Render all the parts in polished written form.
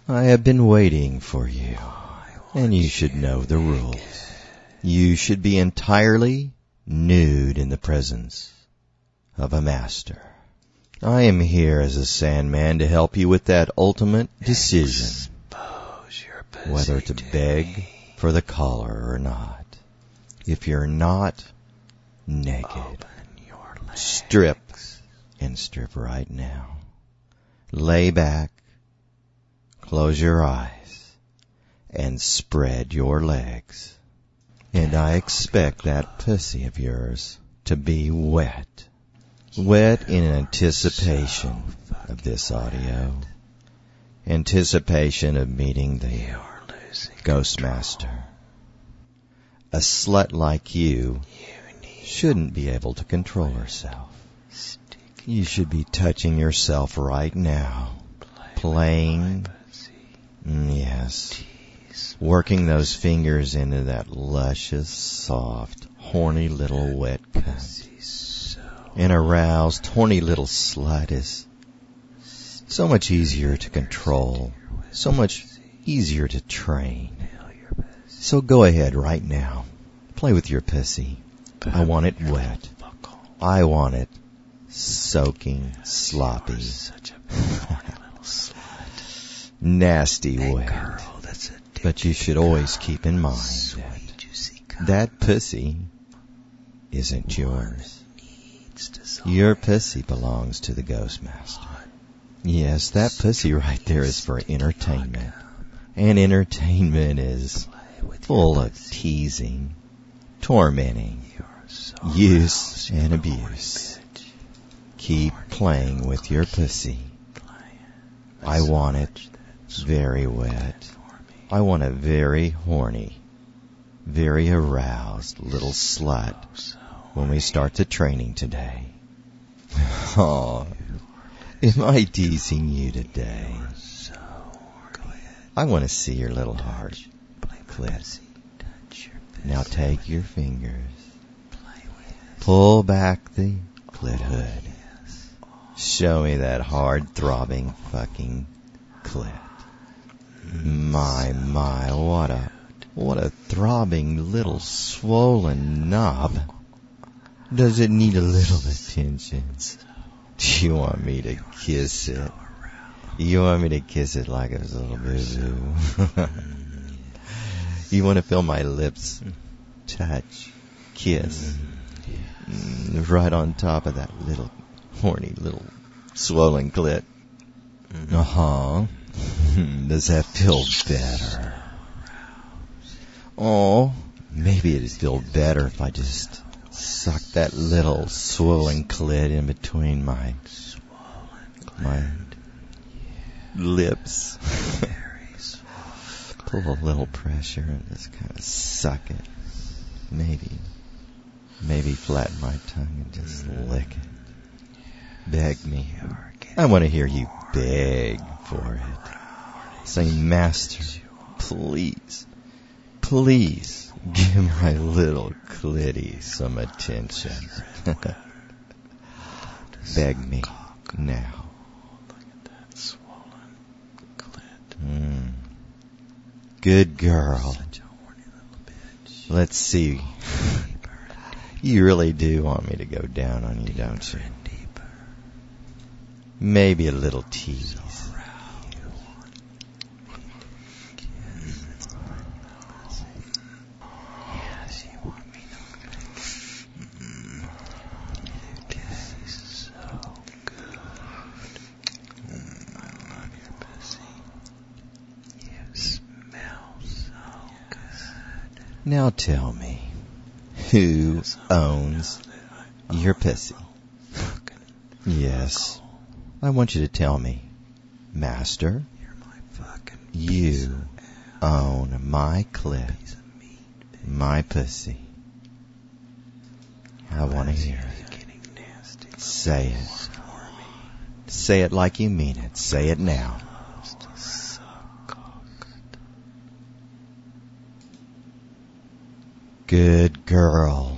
I have been waiting for you, and you should know the rules. You should be entirely nude in the presence of a master. I am here as a Sandman to help you with that ultimate decision, whether to beg for the collar or not. If you're not naked, strip and strip right now. Lay back, close your eyes, and spread your legs. And I expect that pussy of yours to be wet. Wet in anticipation of this audio. Anticipation of meeting the Ghostmaster. A slut like you shouldn't be able to control herself. You should be touching yourself right now. Playing, yes, working those fingers into that luscious, soft, horny little wet cunt. An aroused, horny little slut is so much easier to control, so much easier to train. So go ahead right now. Play with your pussy. I want it wet. I want it soaking, sloppy, nasty wet. But you should always keep in mind that pussy isn't yours. Your pussy belongs to the Ghostmaster. Yes, that pussy right there is for entertainment. And entertainment is full of teasing, tormenting, use, and abuse. Keep playing with your pussy. I want it very wet. I want a very horny, very aroused little slut when we start the training today. Oh, am I teasing you today? I want to see your little heart clit. Now take your fingers, pull back the clit hood. Show me that hard-throbbing fucking clit. My, what a throbbing little swollen knob. Does it need a little attention? Do you want me to kiss it? You want me to kiss it like it was a little boo-boo? You want to feel my lips touch, kiss, right on top of that little horny little swollen clit? Uh-huh. Does that feel better? Oh, maybe it'd feel better if I just suck that little swollen clit in between my lips. Pull a little pressure and just kind of suck it. Maybe flatten my tongue and just lick it. Beg me. I want to hear you beg for it. Say, Master, please, give my little clitty some attention. Beg me now. Good girl. Let's see. You really do want me to go down on you, don't you? Maybe a little tease. Now tell me, who owns your pussy? Yes, I want you to tell me, Master, you own my clit, my pussy. I want to hear it. Say it. Say it like you mean it. Say it now. Good girl.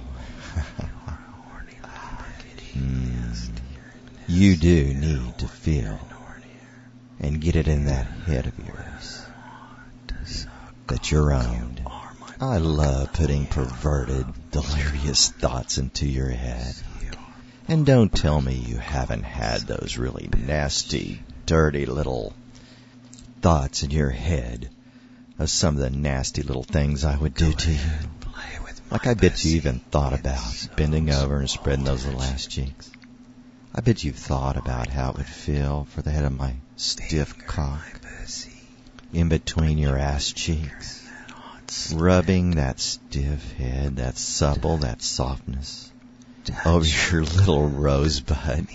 You do need to feel and get it in that head of yours. that you're owned. I love putting perverted, delirious thoughts into your head. And don't tell me you haven't had those really nasty, dirty little thoughts in your head of some of the nasty little things I would do to you. Like I bet you even thought about bending over and spreading those little ass cheeks. I bet you've thought about how it would feel for the head of my stiff cock in between your ass cheeks, rubbing that stiff head, that supple, that softness over your little rosebud.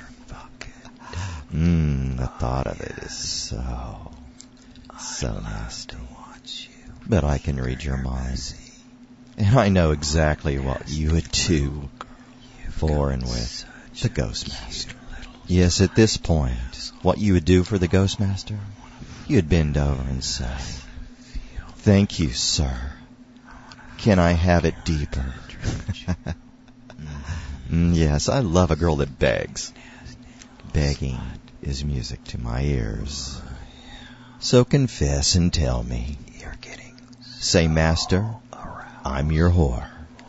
The thought of it is so nasty. But I can read your mind. And I know exactly what you would do for and with the Ghostmaster. Yes, at this point, what you would do for the Ghostmaster, you'd bend over and say, "Thank you, sir. Can I have it deeper?" Yes, I love a girl that begs. Begging is music to my ears. So confess and tell me. Say, "Master, I'm your whore."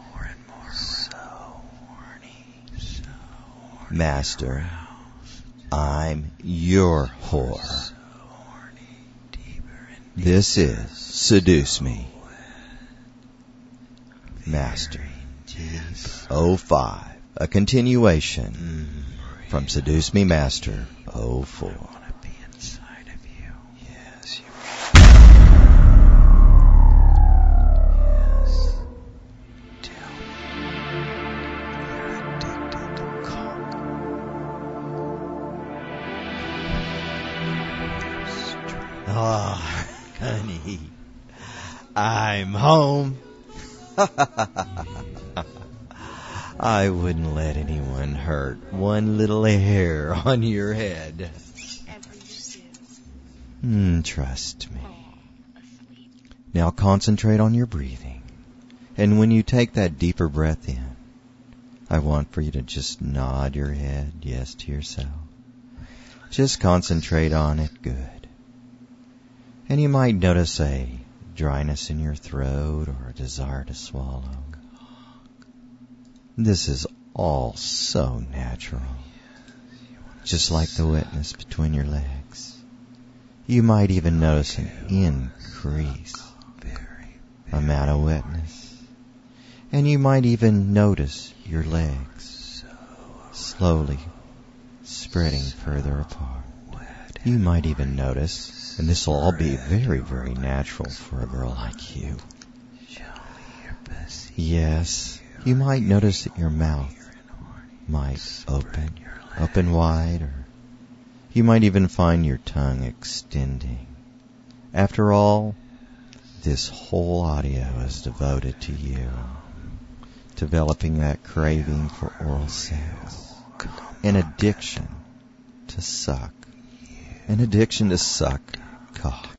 Master, I'm your whore. This is Seduce Me. Master, 05. A continuation from Seduce Me Master 04. Oh, honey, I'm home. I wouldn't let anyone hurt one little hair on your head. Trust me. Now concentrate on your breathing. And when you take that deeper breath in, I want for you to just nod your head yes to yourself. Just concentrate on it good. And you might notice a dryness in your throat or a desire to swallow. This is all so natural. Just like the wetness between your legs. You might even notice an increased amount of wetness. And you might even notice your legs slowly spreading further apart. You might even notice, and this will all be very, very natural for a girl like you. Yes, you might notice that your mouth might open wide, or you might even find your tongue extending. After all, this whole audio is devoted to you, developing that craving for oral sex, an addiction to suck cock.